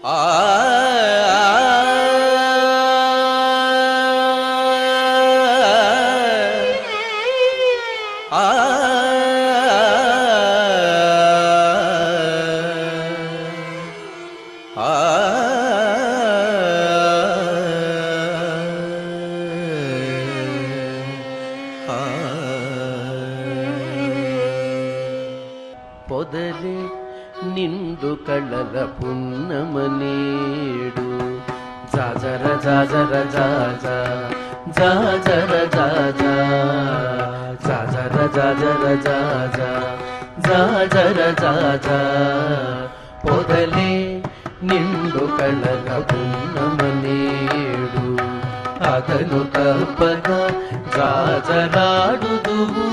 ఆ పొదలే నిండు కళల పున్నమనేడు జాజర జాజర జాజా జాజర జాజా జాజర జాజర జాజా జాజర జాజా పొదలే నిండు కళల పున్నమనేడు అతను తప్పగా జాజరాడుదువు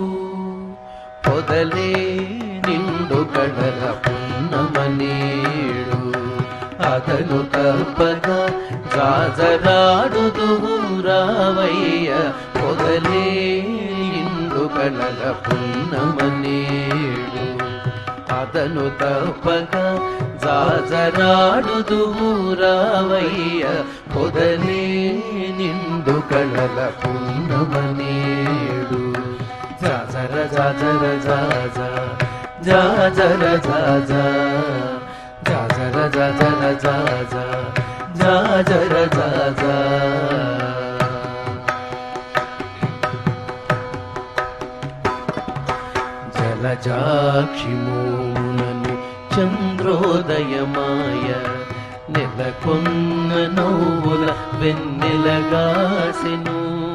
పొదలే నిండు కళల పున్నమనేడు అతను తప్పగా జాజరాడుదువు రావయ్య పొదలే నిండు కళల పున్నమనేడు అతను తప్పగా జాజరాడుదువు రావయ్య పొదలే నిండు కళల పున్నమనేడు జాజర జాజర జాజా జాజర జాజా జాజర జాజర జాజా జాజర జాజా జలజాక్షి మోమునను చంద్రోదయమాయ నెలకొన్న నవ్వుల వెన్నెలగాసెను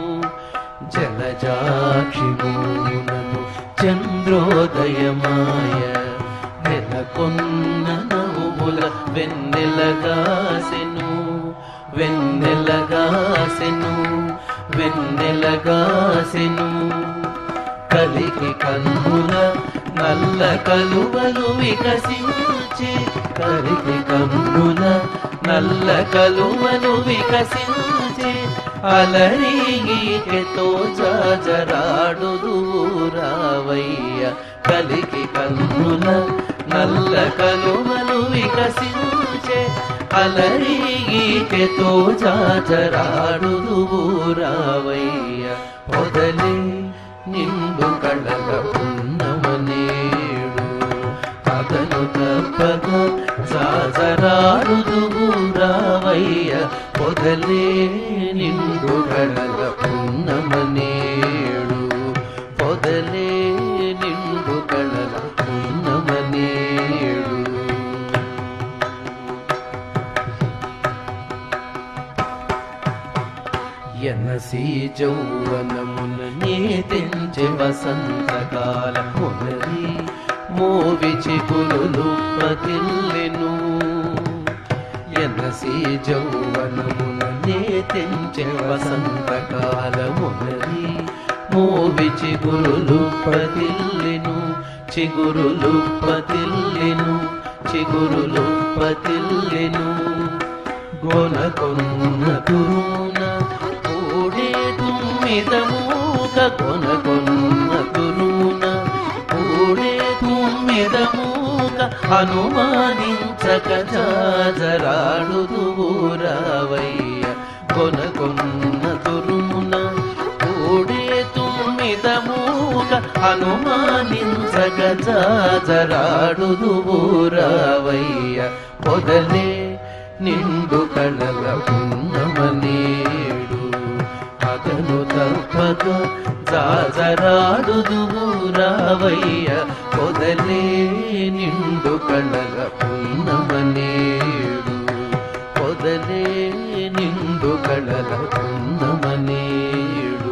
జలజాక్షి మోమునను చంద్రోదయమాయ నెలకొన్న నవ్వుల వెన్నెలగాసెను వెన్నెలగాసెను వెన్నెలగాసెను కలికి కన్నుల నల్ల కలువలు వికసించి కలికి కన్నుల నల్ల కలువలు వికసించి అలరిగీకెతో జాజరాడుదు రావయ్య కలికి కన్నుల నల్ల కలువలు వికసించే అలరిగీకెతో జాజరాడుదు రావయ్య పొదలే నిండు కళల పున్నమనేడు అతను తప్పగా జాజరాడుదువు రావయ్య పొదలే నిండు కళల పున్నమనేడు పొదలే నిండు కళల పున్నమనేడు ఎనసి జౌవనమున నేతించె వసంతకాలమునరి మోవి చిగురులు పతిల్లెను ఎనసి జౌవనమున నేతించె వసంతకాలమునరి మోవి చిగురులు పతిల్లెను చిగురులు పతిల్లెను చిగురులు పతిల్లెను గొనకొన్న తురున ఊడే తుమ్మిదమూక కొనకొన్న తురున ఊడే తుమ్మిదమూక అనుమానించక జాజరాడుదువు రావయ్య కొనకొన్న తురున ఊడే తుమ్మిదమూక అనుమానించక జాజరాడుదువు రావయ్య పొదలే నిండు కళల పున్నమనేడు అతను తప్పగా జాజరాడుదువు రావయ్య పొదలే నిండు కళల పున్నమనేడు పొదలే నిండు కళల పున్నమనేడు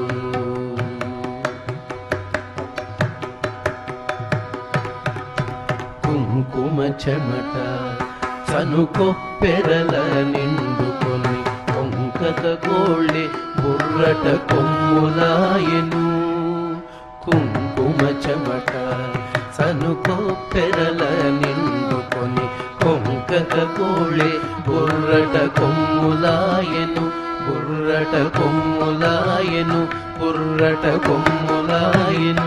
కుంకుమ చెమట చనుకొప్పెరల నిండుకొని కొంకత కోళ్ళి బుర్రట కొమ్ములాయను కుంకుమ చెమట చనుకొప్పెరల నిండుకొని కొంకత కోళ్ళి బుర్రట కొమ్ములాయను బుర్రట కొమ్ములాయను బుర్రట కొమ్ములాయను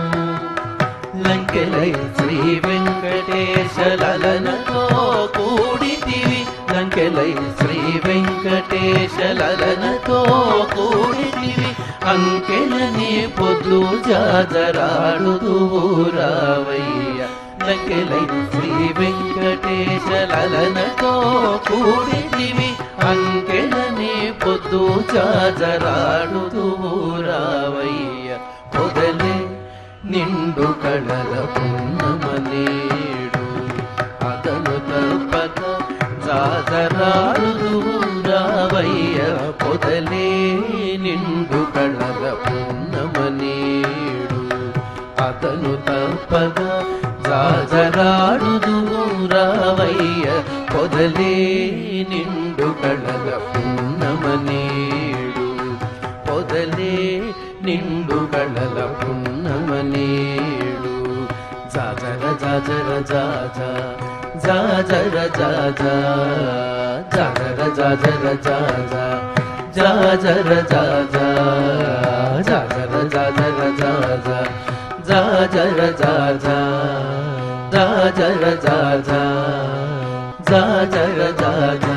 లంకెలై శ్రీ వెంకటేశ లలనతో కూడితివి సంఖ్యలై శ్రీ వెంకటేశలలనతో కూడితివి అంకెలని పొద్దు జాజరాడుదువు రావయ్య సంఖ్యలై శ్రీ వెంకటేశలలనతో కూడితివి అంకెలని పొద్దు జాజరాడుదువు రావయ్య పొదలే నిండు కళల పున్నమనేడు అతను తప్పక జాజరాడుదువు రావయ్య పొదలే నిండు కళల పున్నమనేడు అతను తప్పక జాజరాడుదువు రావయ్య పొదలే నిండు కళల పున్నమనేడు పొదలే నిండు కళల పున్నమనేడు జాజర జాజర జాజా జాజర జాజా జాజర జాజర జాజా జాజర జాజా జాజర జాజర జాజా జాజర జాజా జాజర జాజా జాజర జాజా